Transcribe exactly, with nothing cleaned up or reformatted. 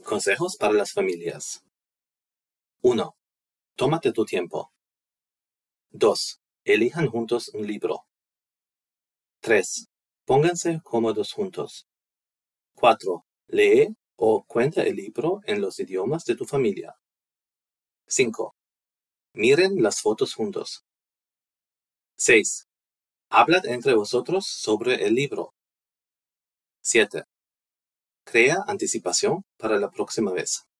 Consejos para las familias. uno. Tómate tu tiempo. dos. Elijan juntos un libro. tres. Pónganse cómodos juntos. cuatro. Lee o cuenta el libro en los idiomas de tu familia. cinco. Miren las fotos juntos. seis. Hablad entre vosotros sobre el libro. siete. Crea anticipación para la próxima vez.